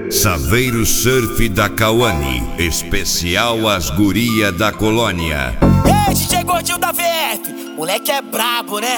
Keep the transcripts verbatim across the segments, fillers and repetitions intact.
Saveiro Surf da Cauane, especial às guria da colônia. Ei, D J Gordinho da V F, moleque é brabo, né?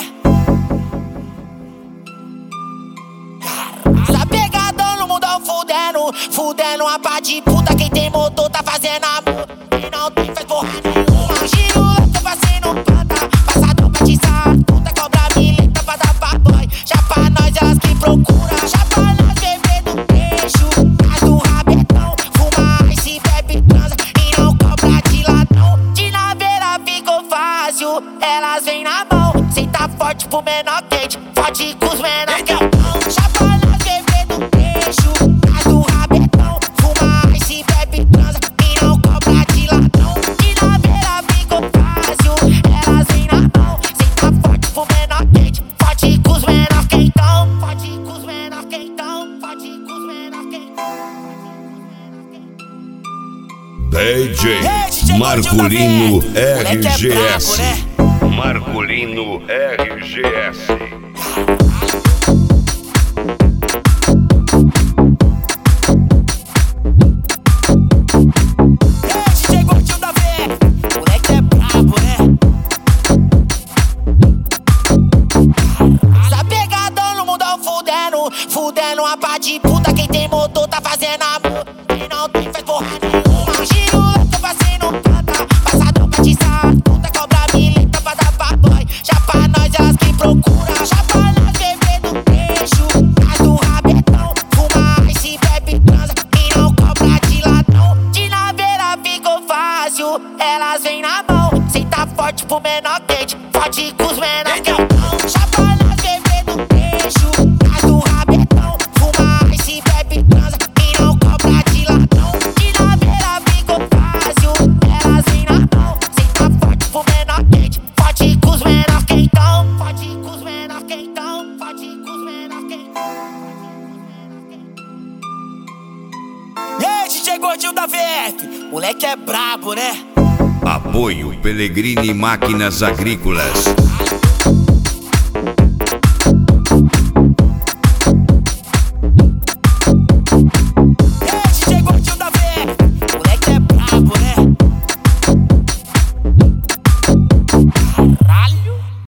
Tá pegadão no mundão fudendo, fudendo a pá de puta. Quem tem motor tá fazendo amor, quem não tem faz porra nenhuma. Giro louco fazendo planta, passadão pra tiçar. Puta cobra milenta pra dar pra boy. Já pra nós elas que procura, já pra nós beber do peixe. Traz do rabetão, fuma e se bebe transa e não cobra de ladrão. De naveira ficou fácil, elas vêm na mão. Senta forte pro menor quente, forte com os menor quentão. Já pra nós beber do peixe, traz do rabetão, fuma e se bebe transa e não cobra de ladrão. De naveira ficou fácil, elas vêm na mão. Senta forte pro menor quente, forte com os menor quentão. Forte com os menor quentão, forte com os menor quentão. D J Marcolino R G S. Marcolino R G S. Fudendo a pá de puta, quem tem motor tá fazendo amor, quem não tem faz porra nenhuma. Giro louco fazendo planta, passadão pra tiçar. Puta cobra milenta pra dar pra boy. Já pra nós elas que procura, já pra nós beber do peixe. Traz do rabetão, fuma e se bebe transa e não cobra de ladrão. De naveira ficou fácil, elas vêm na mão. Senta forte pro menor quente, forte com os menor quentão. Já pra nós beber do peixe, traz do rabetão, fuma e se bebe transa e não cobra de ladrão. De naveira ficou fácil, elas vêm na mão. Senta forte pro menor quente, forte com os menor quentão. Forte com os menor quentão, forte com os menor quentão. E aí, D J Gordinho da V F, moleque é brabo, né? Apoio Pellegrini Máquinas Agrícolas.